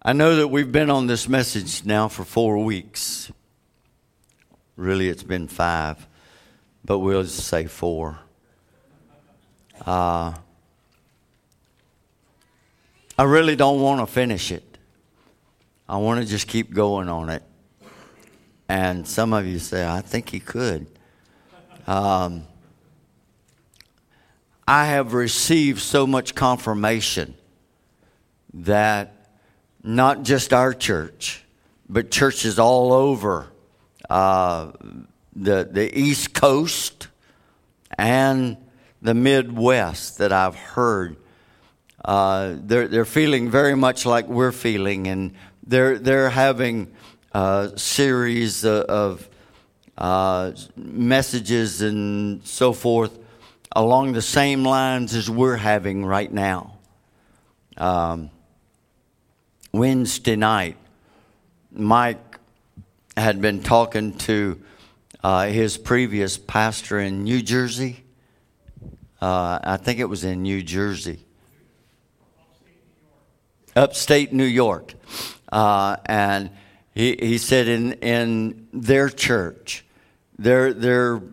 I know that we've been on this message now for 4 weeks. Really, it's been 5, but we'll just say 4. I really don't want to finish it. I want to just keep going on it. And some of you say, I think he could. I have received so much confirmation that not just our church, but churches all over the East Coast and the Midwest that I've heard, they're feeling very much like we're feeling, and they're having a series of messages and so forth along the same lines as we're having right now. Wednesday night, Mike had been talking to his previous pastor in New Jersey. I think it was in New Jersey. Upstate New York. And he said in their church, their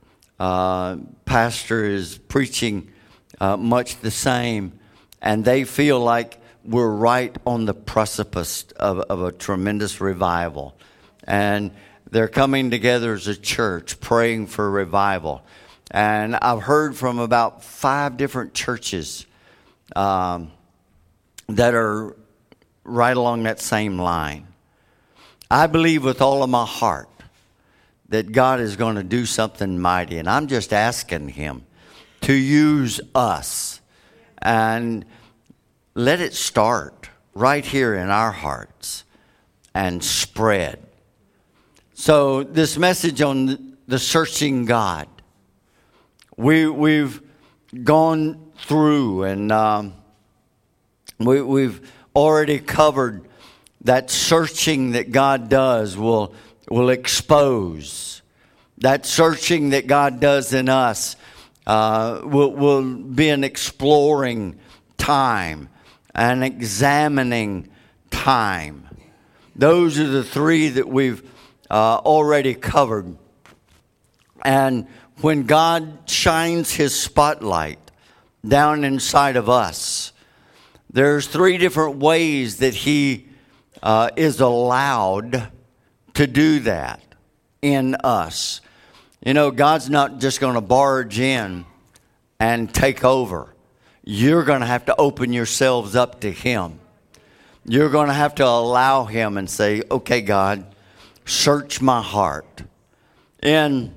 pastor is preaching much the same, and they feel like we're right on the precipice of a tremendous revival. And they're coming together as a church, praying for revival. And I've heard from about 5 different churches that are right along that same line. I believe with all of my heart that God is going to do something mighty. And I'm just asking him to use us and let it start right here in our hearts and spread. So this message on the searching God, we've gone through and we've already covered that searching that God does will expose. That searching that God does in us will be an exploring time, an examining time. Those are the 3 that we've already covered. And when God shines his spotlight down inside of us, there's 3 different ways that he is allowed to do that in us. You know, God's not just going to barge in and take over. You're going to have to open yourselves up to him. You're going to have to allow him and say, okay, God, search my heart. In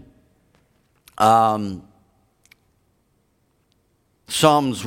Psalms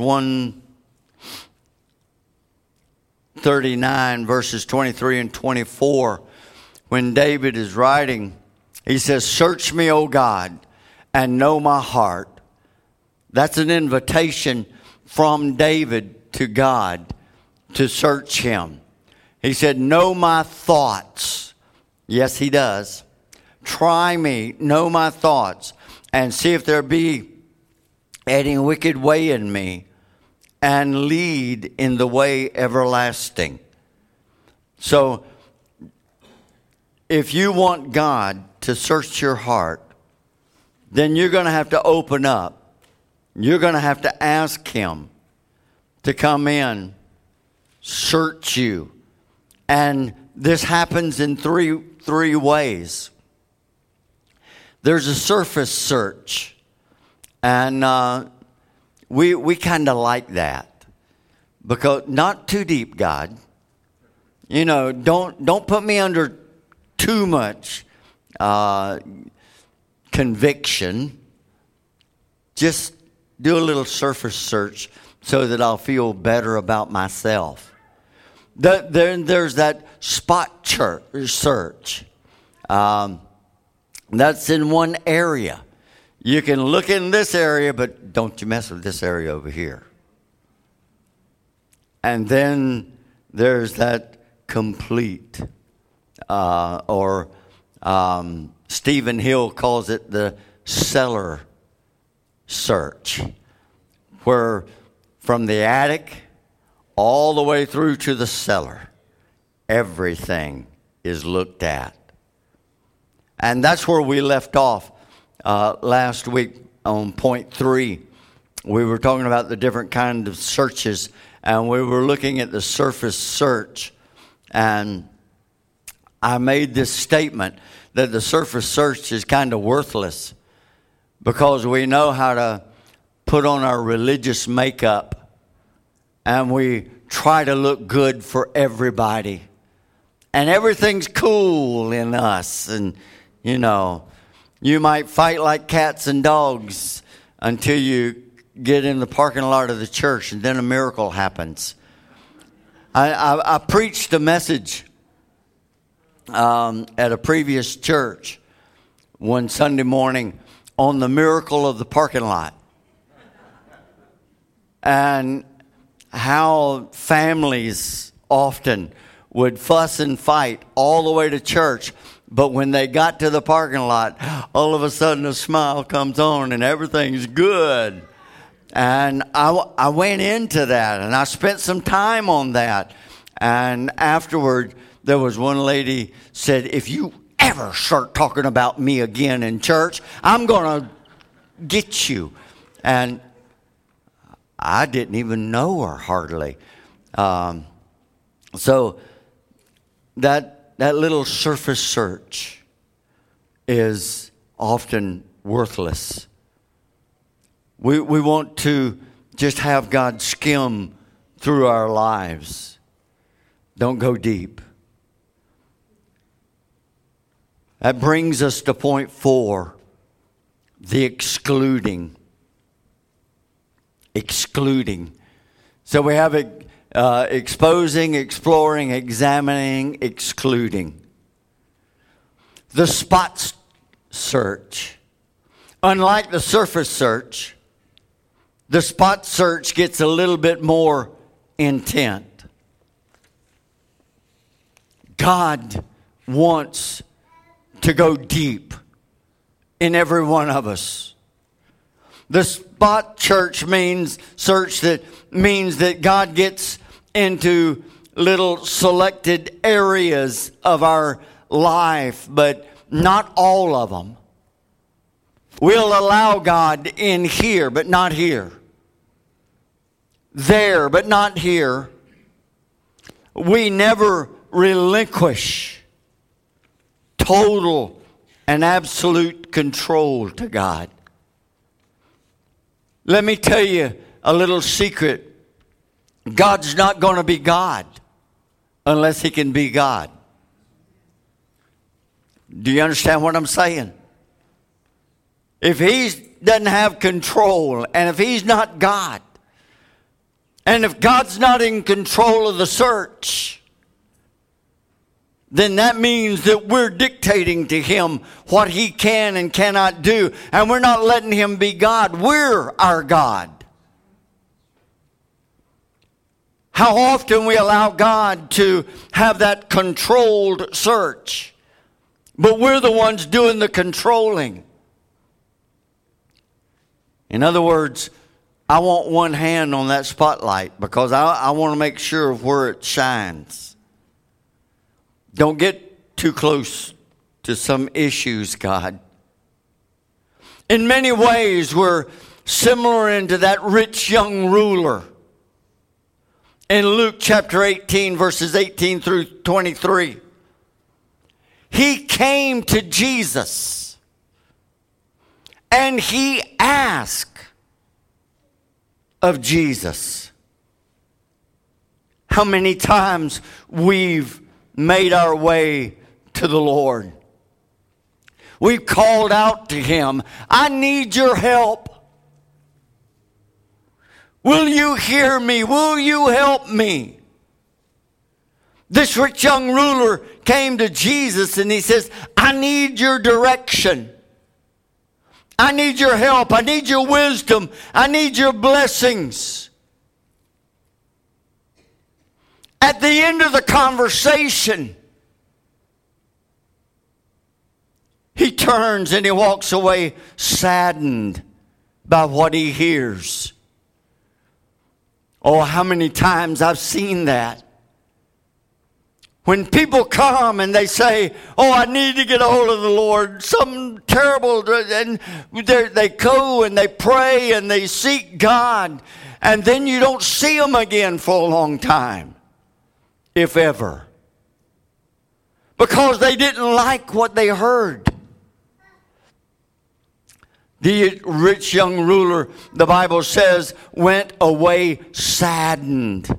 139, verses 23 and 24, when David is writing, he says, search me, O God, and know my heart. That's an invitation from David to God to search him. He said, know my thoughts. Yes, he does. Try me, know my thoughts, and see if there be any wicked way in me, and lead in the way everlasting. So, if you want God to search your heart, then you're going to have to open up. You're going to have to ask him to come in, search you. And this happens in three ways. There's a surface search. And we kind of like that. Because not too deep, God. You know, don't put me under too much conviction. Just do a little surface search so that I'll feel better about myself. Then there's that spot search. That's in one area. You can look in this area, but don't you mess with this area over here. And then there's that complete, or Stephen Hill calls it the cellar search, where from the attic all the way through to the cellar, everything is looked at. And that's where we left off last week on point 3. We were talking about the different kinds of searches, and we were looking at the surface search. And I made this statement that the surface search is kind of worthless because we know how to put on our religious makeup and we try to look good for everybody. And everything's cool in us. And, you know, you might fight like cats and dogs until you get in the parking lot of the church and then a miracle happens. I preached a message at a previous church one Sunday morning on the miracle of the parking lot. And how families often would fuss and fight all the way to church, but when they got to the parking lot, all of a sudden a smile comes on and everything's good. And I went into that and I spent some time on that. And afterward, there was one lady said, if you ever start talking about me again in church, I'm going to get you. And I didn't even know her hardly. So that little surface search is often worthless. We want to just have God skim through our lives. Don't go deep. That brings us to point 4, the excluding. Excluding. So we have exposing, exploring, examining, excluding. The spot search. Unlike the surface search, the spot search gets a little bit more intent. God wants to go deep in every one of us. The spot search means that God gets into little selected areas of our life, but not all of them. We'll allow God in here, but not here. There, but not here. We never relinquish total and absolute control to God. Let me tell you a little secret. God's not going to be God unless He can be God. Do you understand what I'm saying? If He doesn't have control, and if He's not God, and if God's not in control of the search, then that means that we're dictating to Him what He can and cannot do. And we're not letting Him be God. We're our God. How often we allow God to have that controlled search, but we're the ones doing the controlling. In other words, I want one hand on that spotlight because I want to make sure of where it shines. Don't get too close to some issues, God. In many ways, we're similar into that rich young ruler. In Luke chapter 18, verses 18 through 23. He came to Jesus and he asked of Jesus. How many times we've made our way to the Lord. We've called out to Him, I need your help. Will you hear me? Will you help me? This rich young ruler came to Jesus and he says, I need your direction. I need your help. I need your wisdom. I need your blessings. At the end of the conversation, he turns and he walks away saddened by what he hears. Oh, how many times I've seen that. When people come and they say, oh, I need to get a hold of the Lord, something terrible, and they go and they pray and they seek God, and then you don't see them again for a long time, if ever, because they didn't like what they heard. The rich young ruler, the Bible says, went away saddened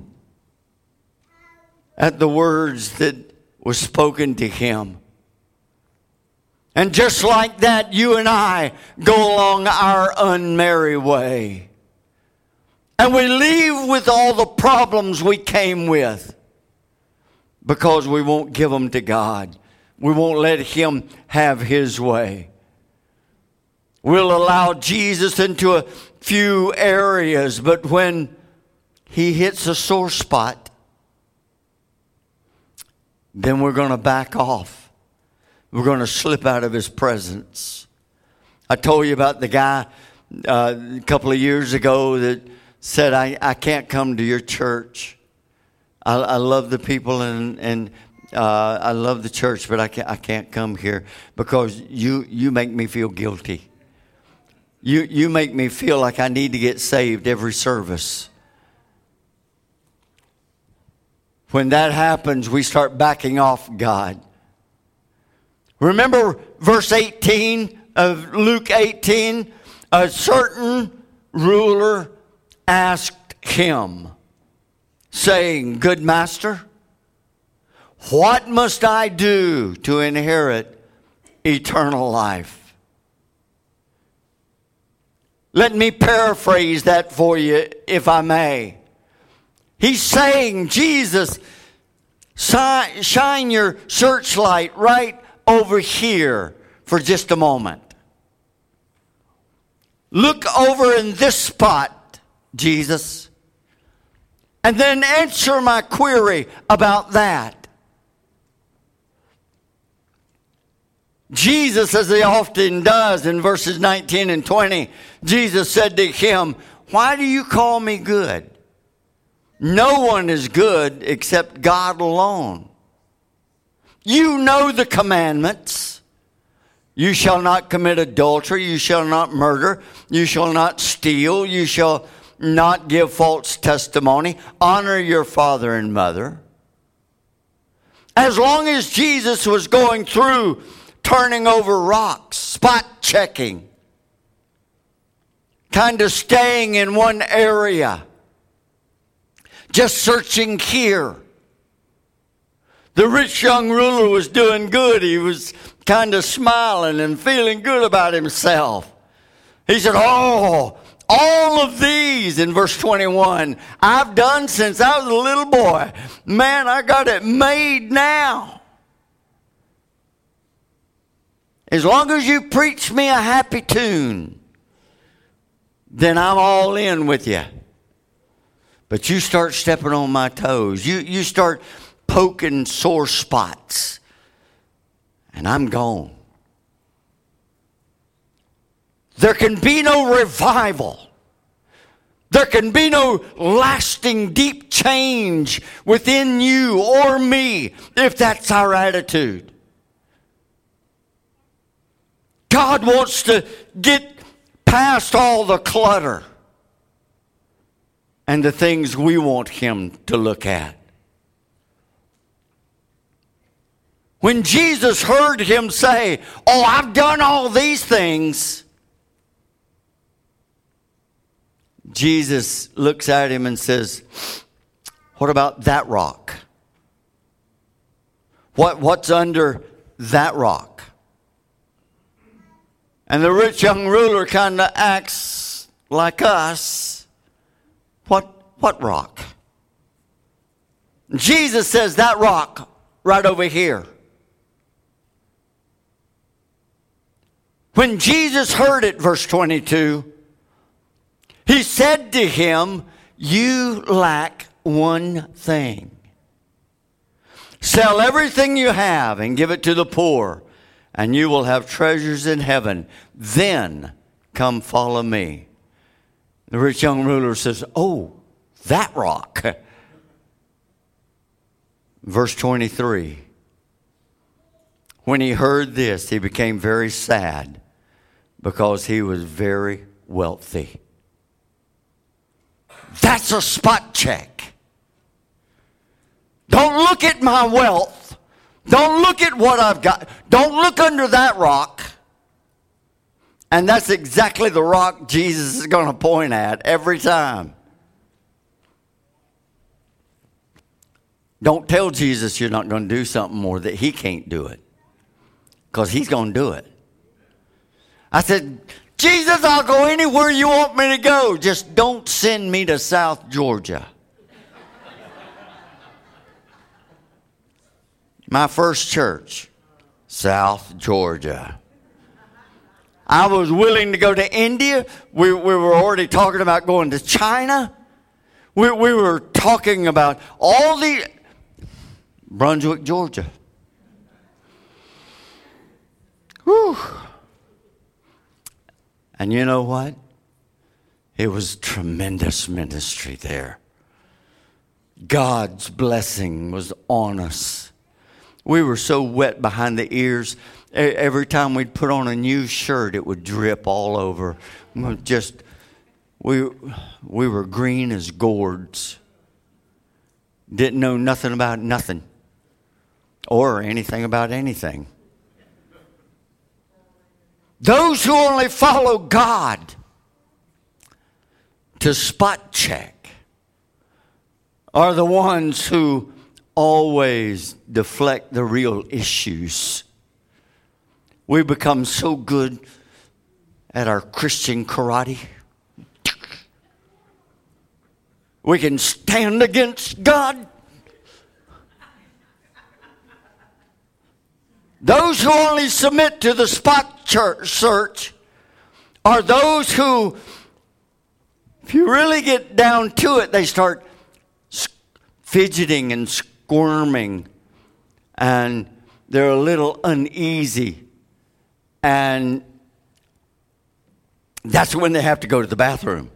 at the words that were spoken to him. And just like that, you and I go along our unmerry way. And we leave with all the problems we came with because we won't give them to God. We won't let Him have His way. We'll allow Jesus into a few areas, but when He hits a sore spot, then we're going to back off. We're going to slip out of His presence. I told you about the guy a couple of years ago that said, I can't come to your church. I love the people and I love the church, but I can't come here because you make me feel guilty. You make me feel like I need to get saved every service. When that happens, we start backing off God. Remember verse 18 of Luke 18? A certain ruler asked him, saying, Good master, what must I do to inherit eternal life? Let me paraphrase that for you, if I may. He's saying, Jesus, shine your searchlight right over here for just a moment. Look over in this spot, Jesus, and then answer my query about that. Jesus, as He often does in verses 19 and 20, Jesus said to him, Why do you call me good? No one is good except God alone. You know the commandments. You shall not commit adultery. You shall not murder. You shall not steal. You shall not give false testimony. Honor your father and mother. As long as Jesus was going through turning over rocks, spot checking, kind of staying in one area, just searching here. The rich young ruler was doing good. He was kind of smiling and feeling good about himself. He said, oh, all of these, in verse 21, I've done since I was a little boy. Man, I got it made now. As long as you preach me a happy tune, then I'm all in with you. But you start stepping on my toes. You start poking sore spots. And I'm gone. There can be no revival. There can be no lasting deep change within you or me if that's our attitude. God wants to get past all the clutter and the things we want Him to look at. When Jesus heard him say, oh, I've done all these things, Jesus looks at him and says, what about that rock? What's under that rock? And the rich young ruler kind of acts like us. What rock? Jesus says that rock right over here. When Jesus heard it, verse 22, He said to him, you lack one thing. Sell everything you have and give it to the poor, and you will have treasures in heaven. Then come follow me. The rich young ruler says, oh, that rock. Verse 23. When he heard this, he became very sad because he was very wealthy. That's a spot check. Don't look at my wealth. Don't look at what I've got. Don't look under that rock. And that's exactly the rock Jesus is going to point at every time. Don't tell Jesus you're not going to do something more that he can't do it. Because he's going to do it. I said, Jesus, I'll go anywhere you want me to go. Just don't send me to South Georgia. My first church, South Georgia. I was willing to go to India. We were already talking about going to China. We were talking about all the... Brunswick, Georgia. Whew. And you know what? It was tremendous ministry there. God's blessing was on us. We were so wet behind the ears. Every time we'd put on a new shirt, it would drip all over. We were green as gourds. Didn't know nothing about nothing. Or anything about anything. Those who only follow God to spot check are the ones who always deflect the real issues. We become so good at our Christian karate. We can stand against God. Those who only submit to the spot search are those who, if you really get down to it, they start fidgeting and squirming, and they're a little uneasy, and that's when they have to go to the bathroom.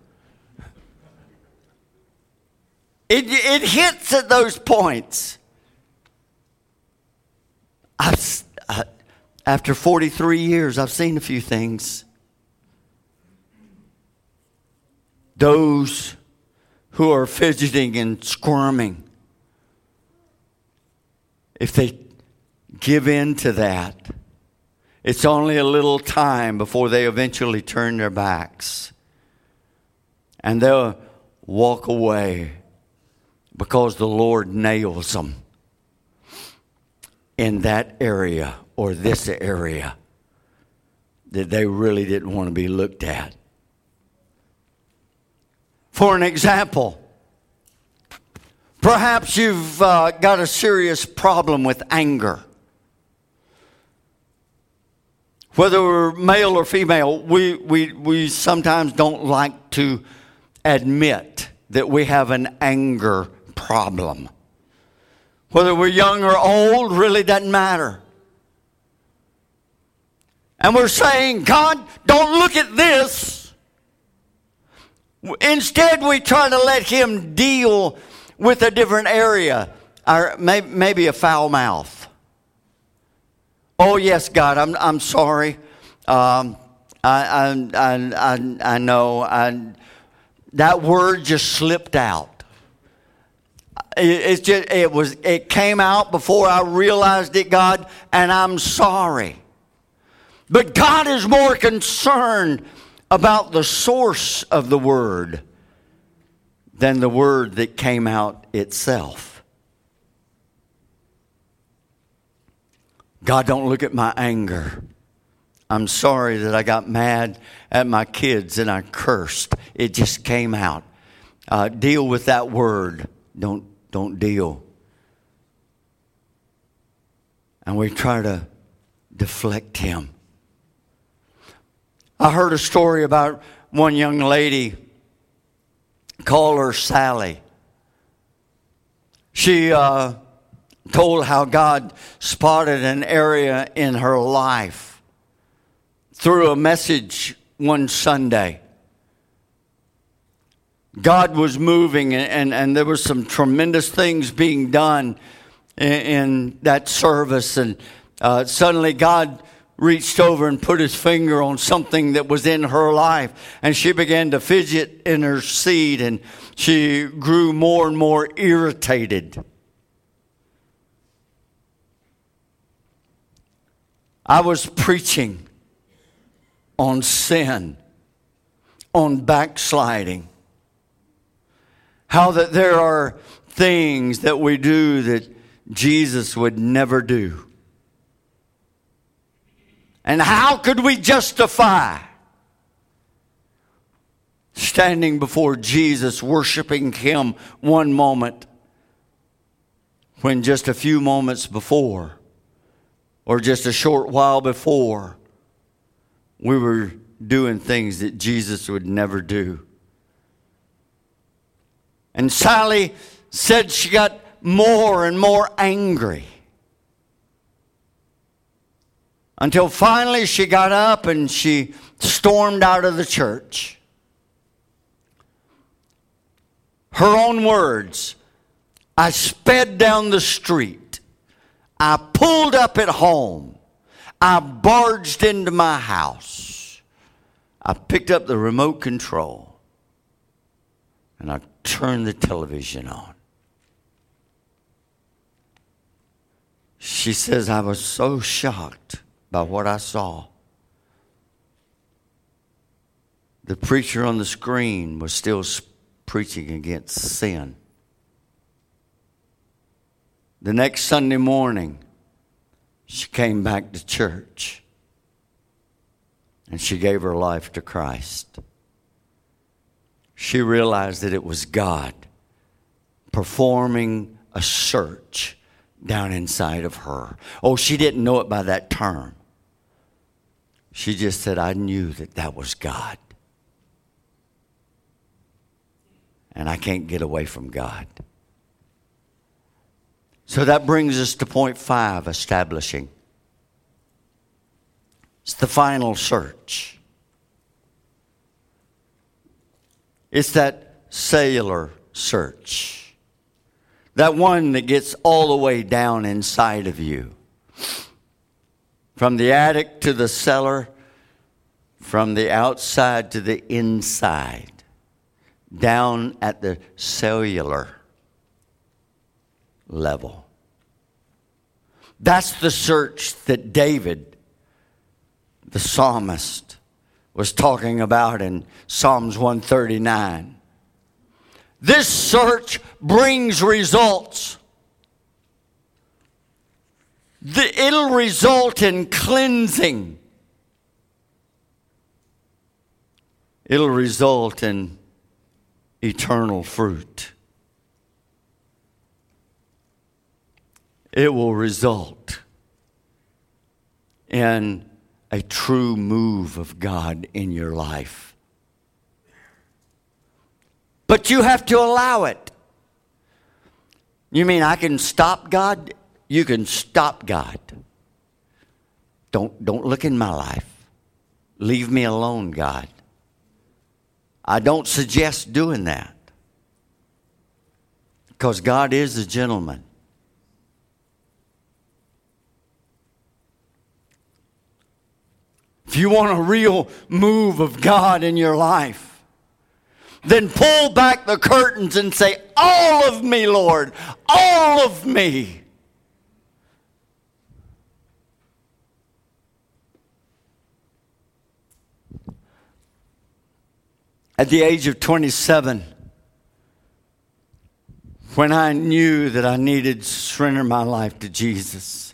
It hits at those points. After 43 years, I've seen a few things. Those who are fidgeting and squirming, if they give in to that, it's only a little time before they eventually turn their backs. And they'll walk away because the Lord nails them in that area or this area that they really didn't want to be looked at. For an example, perhaps you've got a serious problem with anger. Whether we're male or female, we sometimes don't like to admit that we have an anger problem. Whether we're young or old really doesn't matter. And we're saying, God, don't look at this. Instead, we try to let him deal with a different area, or maybe a foul mouth. Oh yes, God, I'm sorry. I know. That word just slipped out. It came out before I realized it, God, and I'm sorry. But God is more concerned about the source of the word than the word that came out itself. God, don't look at my anger. I'm sorry that I got mad at my kids and I cursed. It just came out. Deal with that word. Don't deal. And we try to deflect him. I heard a story about one young lady, call her Sally. She told how God spotted an area in her life through a message one Sunday. God was moving and there were some tremendous things being done in that service, and suddenly God reached over and put his finger on something that was in her life, and she began to fidget in her seat, and she grew more and more irritated. I was preaching on sin, on backsliding, how that there are things that we do that Jesus would never do. And how could we justify standing before Jesus, worshiping him one moment, when just a few moments before, or just a short while before, we were doing things that Jesus would never do? And Sally said she got more and more angry, until finally she got up and she stormed out of the church. Her own words: I sped down the street. I pulled up at home. I barged into my house. I picked up the remote control and I turned the television on. She says, I was so shocked by what I saw. The preacher on the screen was still preaching against sin. The next Sunday morning, she came back to church and she gave her life to Christ. She realized that it was God performing a search down inside of her. Oh, she didn't know it by that term. She just said, I knew that that was God. And I can't get away from God. So that brings us to point 5, establishing. It's the final search. It's that cellular search. That one that gets all the way down inside of you. From the attic to the cellar, from the outside to the inside, down at the cellular level. That's the search that David, the psalmist, was talking about in Psalms 139. This search brings results. It'll result in cleansing. It'll result in eternal fruit. It will result in a true move of God in your life. But you have to allow it. You mean I can stop God? You can stop God. Don't look in my life. Leave me alone, God. I don't suggest doing that. Because God is a gentleman. If you want a real move of God in your life, then pull back the curtains and say, all of me, Lord, all of me. At the age of 27, when I knew that I needed to surrender my life to Jesus,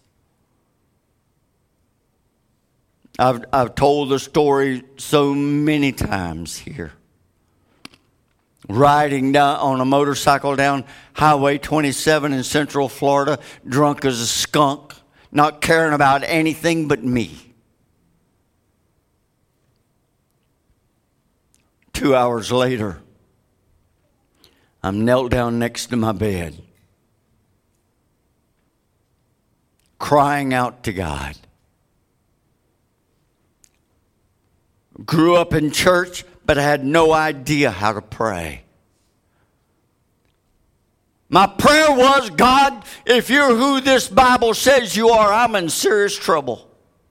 I've told the story so many times here. Riding down on a motorcycle down Highway 27 in Central Florida, drunk as a skunk, not caring about anything but me. 2 hours later, I'm knelt down next to my bed, crying out to God. Grew up in church, but I had no idea how to pray. My prayer was, God, if you're who this Bible says you are, I'm in serious trouble.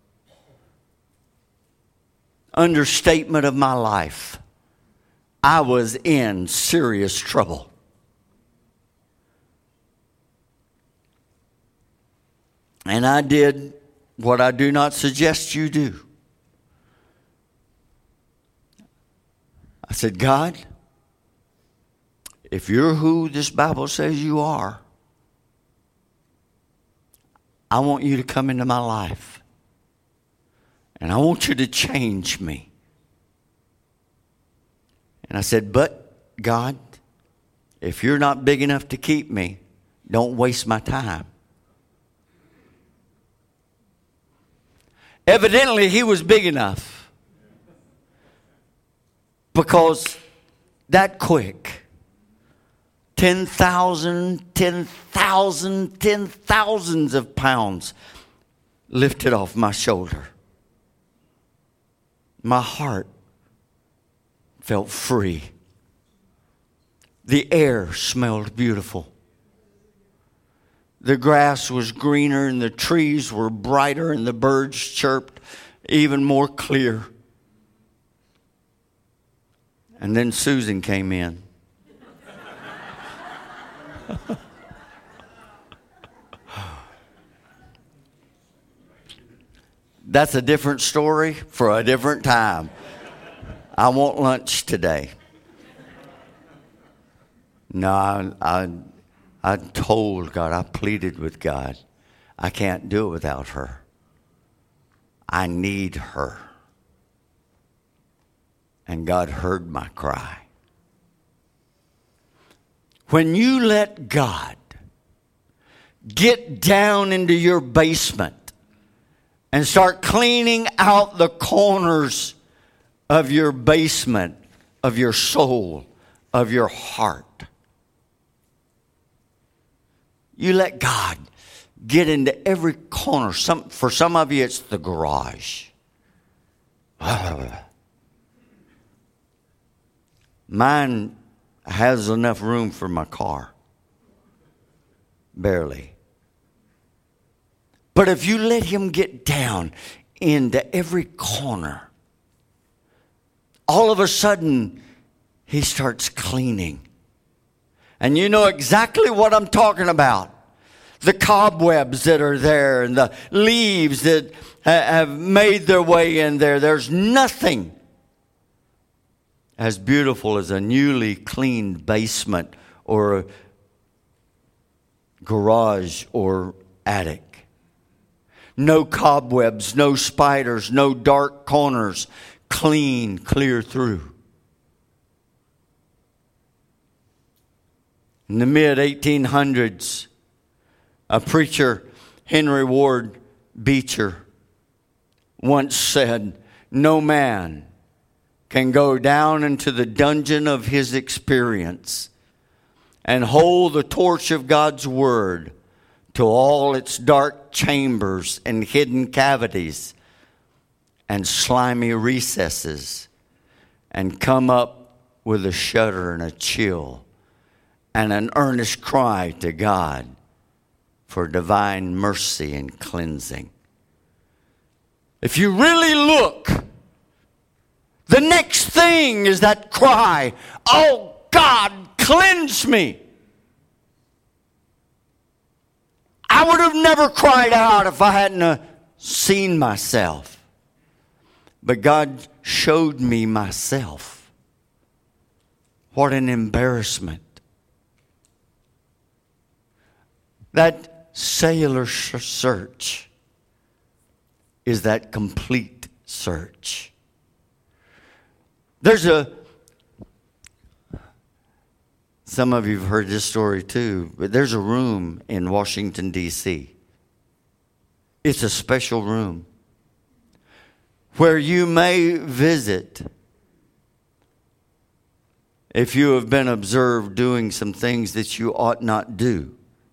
Understatement of my life. I was in serious trouble. And I did what I do not suggest you do. I said, God, if you're who this Bible says you are, I want you to come into my life. And I want you to change me. And I said, but God, if you're not big enough to keep me, don't waste my time. Evidently, he was big enough. Because that quick, 10,000s of pounds lifted off my shoulder. My heart felt free. The air smelled beautiful. The grass was greener and the trees were brighter and the birds chirped even more clear. And then Susan came in. That's a different story for a different time. I want lunch today. No, I told God, I pleaded with God, I can't do it without her. I need her. And God heard my cry. When you let God get down into your basement and start cleaning out the corners of your basement, of your soul, of your heart, you let God get into every corner. For some of you, it's the garage. Mine has enough room for my car. Barely. But if you let him get down into every corner, all of a sudden, he starts cleaning. And you know exactly what I'm talking about. The cobwebs that are there and the leaves that have made their way in there. There's nothing as beautiful as a newly cleaned basement or a garage or attic. No cobwebs, no spiders, no dark corners. Clean, clear through. In the mid-1800s, a preacher, Henry Ward Beecher, once said, no man can go down into the dungeon of his experience and hold the torch of God's Word to all its dark chambers and hidden cavities and slimy recesses and come up with a shudder and a chill and an earnest cry to God for divine mercy and cleansing. If you really look, the next thing is that cry, oh God, cleanse me. I would have never cried out if I hadn't seen myself. But God showed me myself. What an embarrassment. That cellular search is that complete search. Some of you have heard this story too, but there's a room in Washington, D.C. It's a special room where you may visit if you have been observed doing some things that you ought not do.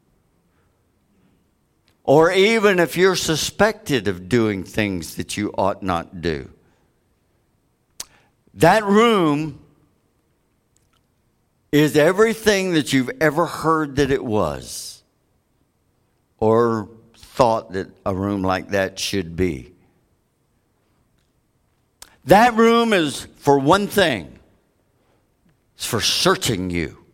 Or even if you're suspected of doing things that you ought not do. That room is everything that you've ever heard that it was, or thought that a room like that should be. That room is for one thing. It's for searching you.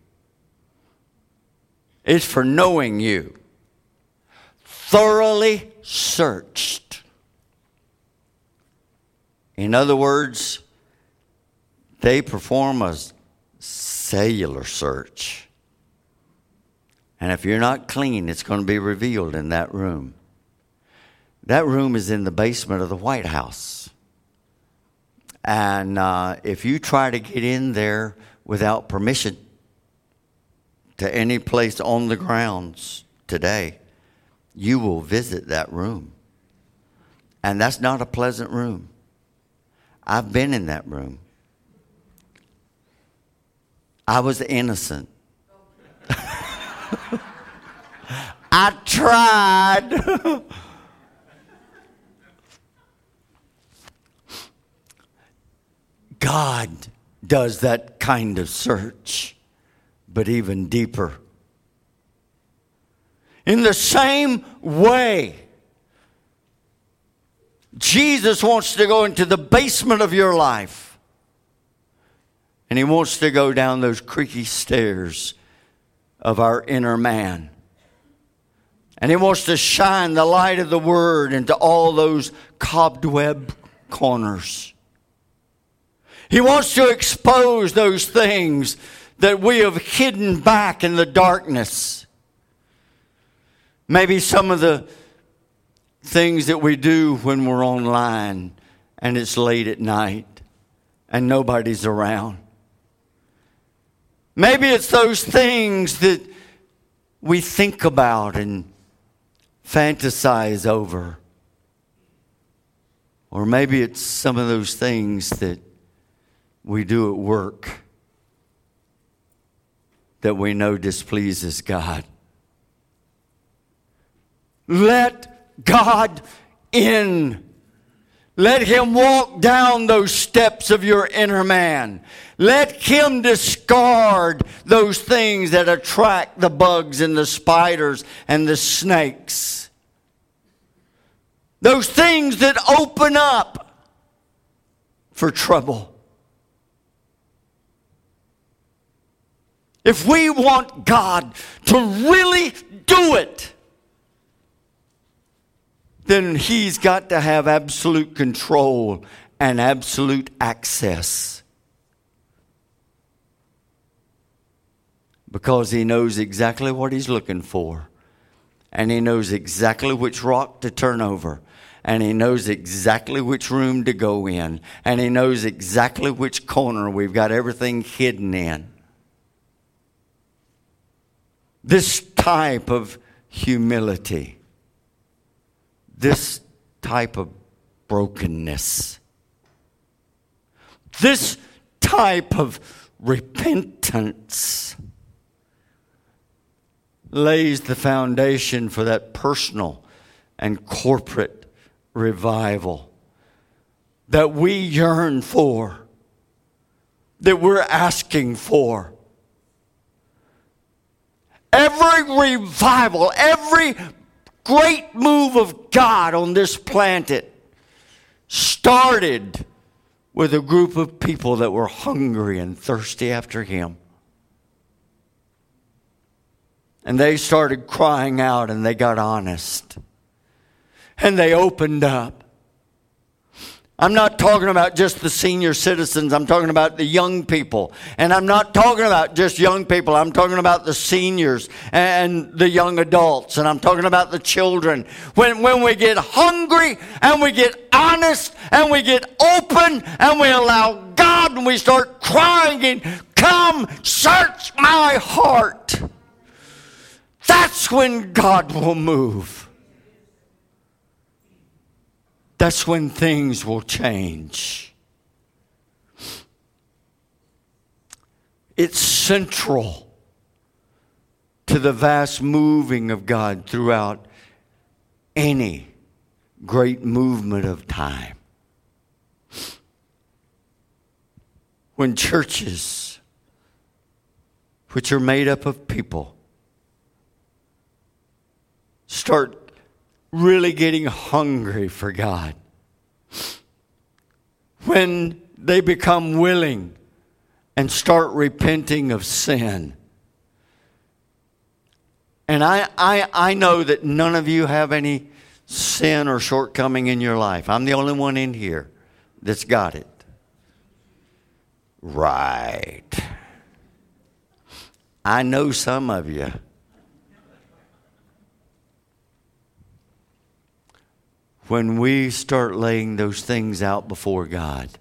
It's for knowing you. Thoroughly searched. In other words, they perform a cellular search. And if you're not clean, it's going to be revealed in that room. That room is in the basement of the White House. And if you try to get in there without permission to any place on the grounds today, you will visit that room. And that's not a pleasant room. I've been in that room. I was innocent. I tried. God does that kind of search, but even deeper. In the same way, Jesus wants to go into the basement of your life. And he wants to go down those creaky stairs of our inner man. And he wants to shine the light of the Word into all those cobweb corners. He wants to expose those things that we have hidden back in the darkness. Maybe some of the things that we do when we're online and it's late at night and nobody's around. Maybe it's those things that we think about and fantasize over. Or maybe it's some of those things that we do at work that we know displeases God. Let God in. Let him walk down those steps of your inner man. Let him discard those things that attract the bugs and the spiders and the snakes. Those things that open up for trouble. If we want God to really do it, then he's got to have absolute control and absolute access. Because he knows exactly what he's looking for. And he knows exactly which rock to turn over. And he knows exactly which room to go in. And he knows exactly which corner we've got everything hidden in. This type of humility, this type of brokenness, this type of repentance lays the foundation for that personal and corporate revival that we yearn for, that we're asking for. Every revival, every great move of God on this planet started with a group of people that were hungry and thirsty after him. And they started crying out and they got honest. And they opened up. I'm not talking about just the senior citizens. I'm talking about the young people. And I'm not talking about just young people. I'm talking about the seniors and the young adults. And I'm talking about the children. When we get hungry and we get honest and we get open and we allow God and we start crying and come search my heart. That's when God will move. That's when things will change. It's central to the vast moving of God throughout any great movement of time. When churches which are made up of people, start really getting hungry for God, when they become willing and start repenting of sin. And I know that none of you have any sin or shortcoming in your life. I'm the only one in here that's got it. Right. I know some of you. When we start laying those things out before God,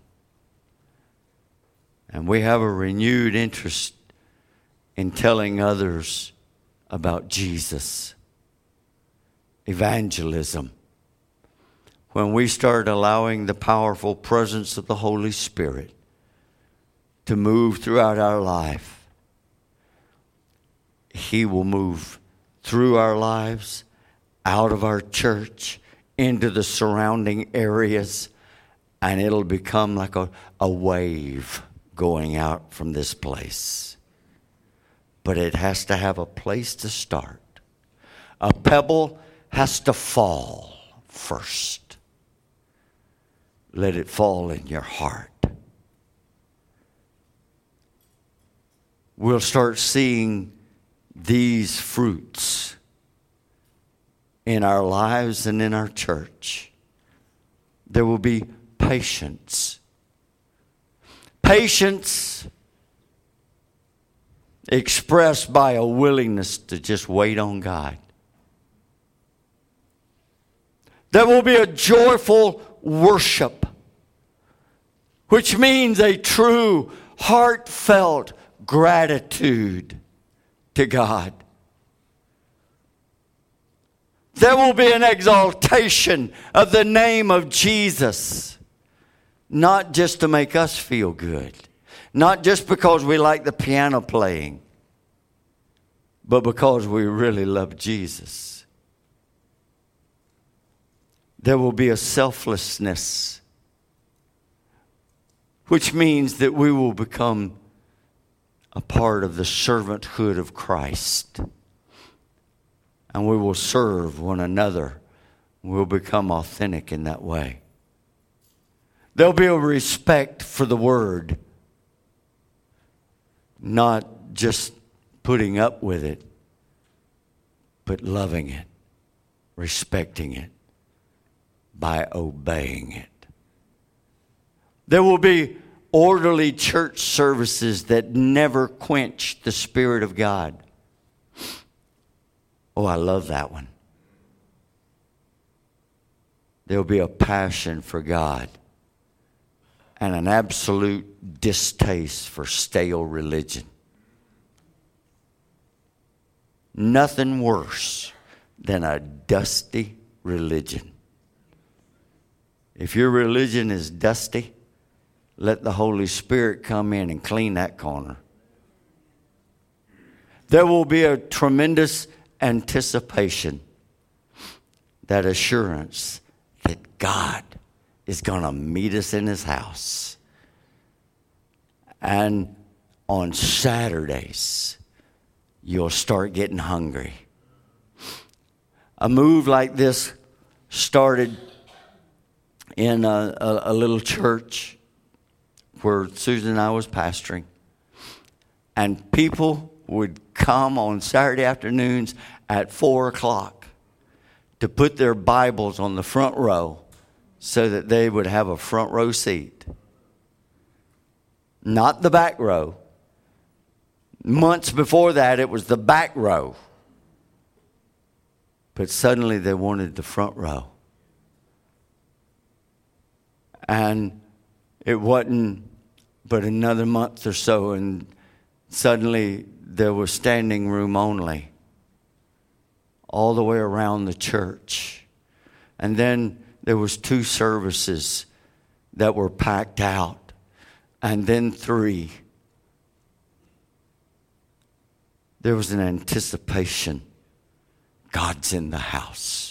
and we have a renewed interest in telling others about Jesus, evangelism, when we start allowing the powerful presence of the Holy Spirit to move throughout our life, He will move through our lives, out of our church, into the surrounding areas, and it'll become like a wave going out from this place. But it has to have a place to start. A pebble has to fall first. Let it fall in your heart. We'll start seeing these fruits in our lives and in our church. There will be patience. Patience expressed by a willingness to just wait on God. There will be a joyful worship, which means a true, heartfelt gratitude to God. There will be an exaltation of the name of Jesus, not just to make us feel good, not just because we like the piano playing, but because we really love Jesus. There will be a selflessness, which means that we will become a part of the servanthood of Christ. And we will serve one another. We'll become authentic in that way. There'll be a respect for the Word, not just putting up with it, but loving it, respecting it, by obeying it. There will be orderly church services that never quench the Spirit of God. Oh, I love that one. There'll be a passion for God and an absolute distaste for stale religion. Nothing worse than a dusty religion. If your religion is dusty, let the Holy Spirit come in and clean that corner. There will be a tremendous anticipation, that assurance that God is going to meet us in His house. And on Saturdays, you'll start getting hungry. A move like this started in a little church where Susan and I was pastoring. And people would come on Saturday afternoons at 4 o'clock to put their Bibles on the front row so that they would have a front row seat. Not the back row. Months before that, it was the back row. But suddenly they wanted the front row. And it wasn't but another month or so, and suddenly there was standing room only all the way around the church. And then there was 2 services that were packed out, and then 3. There was an anticipation. God's in the house.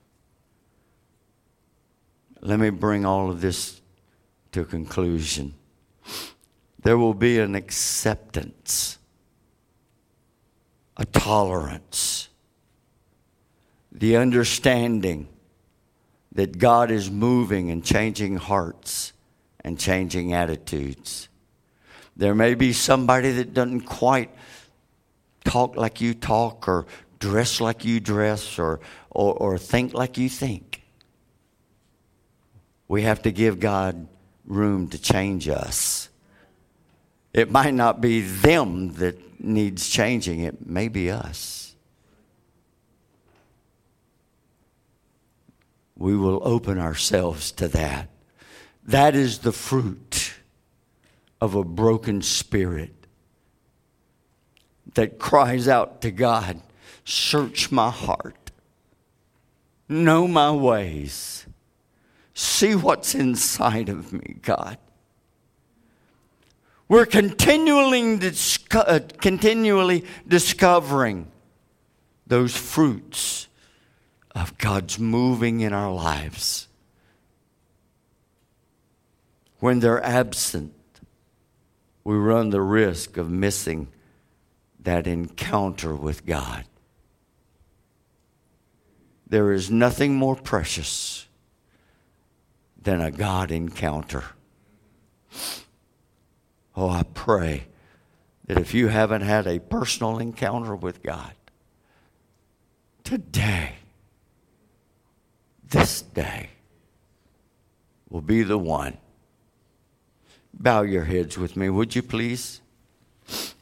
Let me bring all of this to a conclusion. There will be an acceptance a tolerance, the understanding that God is moving and changing hearts and changing attitudes. There may be somebody that doesn't quite talk like you talk, or dress like you dress, or think like you think. We have to give God room to change us. It might not be them that needs changing. It may be us. We will open ourselves to that. That is the fruit of a broken spirit that cries out to God, search my heart, know my ways, see what's inside of me, God. We're continually discovering those fruits of God's moving in our lives. When they're absent, we run the risk of missing that encounter with God. There is nothing more precious than a God encounter. Oh, I pray that if you haven't had a personal encounter with God, today, this day, will be the one. Bow your heads with me, would you please?